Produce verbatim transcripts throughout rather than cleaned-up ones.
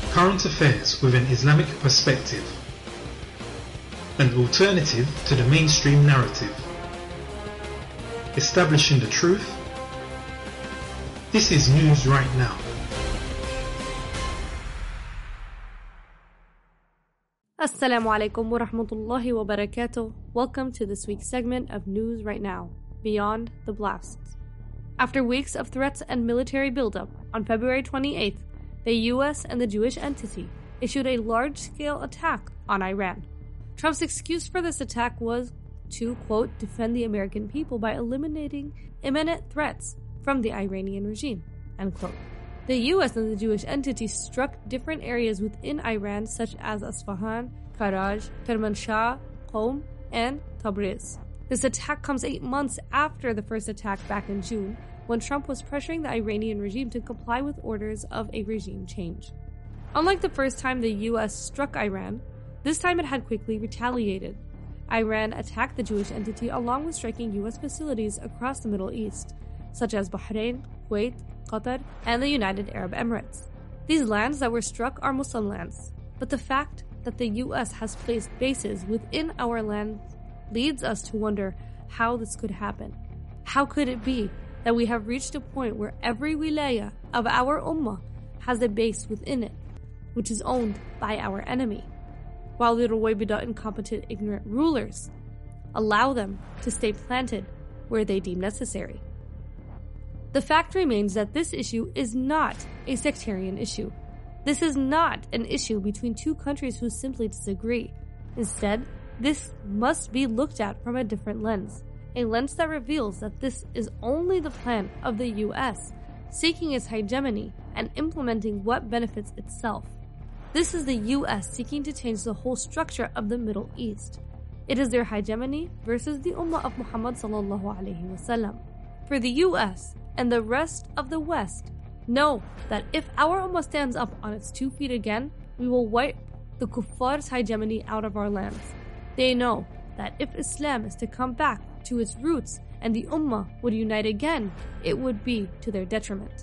Current affairs with an Islamic perspective. An alternative to the mainstream narrative. Establishing the truth. This is News Right Now. Assalamu alaikum wa rahmatullahi wa barakatuh. Welcome to this week's segment of News Right Now, Beyond the Blasts. After weeks of threats and military buildup, on February twenty-eighth, the U S and the Jewish entity issued a large-scale attack on Iran. Trump's excuse for this attack was to, quote, defend the American people by eliminating imminent threats from the Iranian regime, end quote. The U S and the Jewish entity struck different areas within Iran such as Isfahan, Karaj, Kermanshah, Qom, and Tabriz. This attack comes eight months after the first attack back in June, when Trump was pressuring the Iranian regime to comply with orders of a regime change. Unlike the first time the U S struck Iran, this time it had quickly retaliated. Iran attacked the Jewish entity along with striking U S facilities across the Middle East, such as Bahrain, Kuwait, Qatar, and the United Arab Emirates. These lands that were struck are Muslim lands, but the fact that the U S has placed bases within our lands leads us to wonder how this could happen. How could it be that we have reached a point where every wilaya of our ummah has a base within it, which is owned by our enemy, while the Ruwaybida incompetent, ignorant rulers allow them to stay planted where they deem necessary? The fact remains that this issue is not a sectarian issue. This is not an issue between two countries who simply disagree. Instead, this must be looked at from a different lens, a lens that reveals that this is only the plan of the U S, seeking its hegemony and implementing what benefits itself. This is the U S seeking to change the whole structure of the Middle East. It is their hegemony versus the Ummah of Muhammad sallallahu alaihi wasallam. For the U S and the rest of the West know that if our Ummah stands up on its two feet again, we will wipe the Kuffar's hegemony out of our lands. They know that if Islam is to come back to its roots and the Ummah would unite again, it would be to their detriment.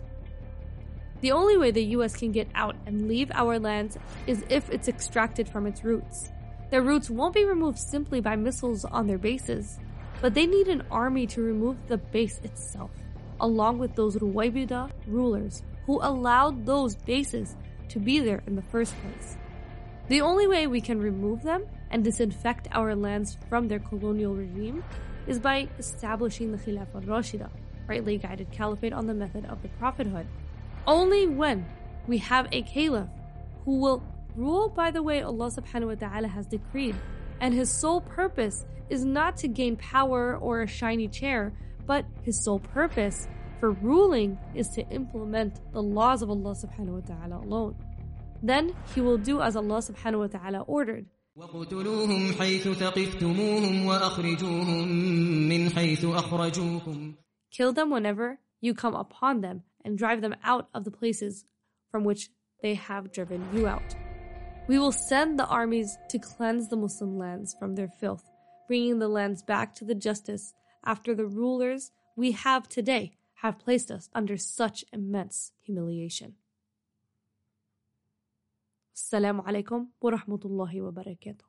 The only way the U S can get out and leave our lands is if it's extracted from its roots. Their roots won't be removed simply by missiles on their bases, but they need an army to remove the base itself, along with those Ruwaybida rulers who allowed those bases to be there in the first place. The only way we can remove them and disinfect our lands from their colonial regime is by establishing the Khilafah al-Rashida, rightly guided caliphate on the method of the prophethood. Only when we have a caliph who will rule by the way Allah subhanahu wa ta'ala has decreed, and his sole purpose is not to gain power or a shiny chair, but his sole purpose for ruling is to implement the laws of Allah subhanahu wa ta'ala alone. Then he will do as Allah subhanahu wa ta'ala ordered. وَقُتُلُوهُمْ حَيْثُ ثَقِفْتُمُوهُمْ وَأَخْرِجُوهُمْ مِنْ حَيْثُ أَخْرَجُوكُمْ. Kill them whenever you come upon them and drive them out of the places from which they have driven you out. We will send the armies to cleanse the Muslim lands from their filth, bringing the lands back to the justice after the rulers we have today have placed us under such immense humiliation. Assalamu alaikum wa rahmatullahi wa barakatuh.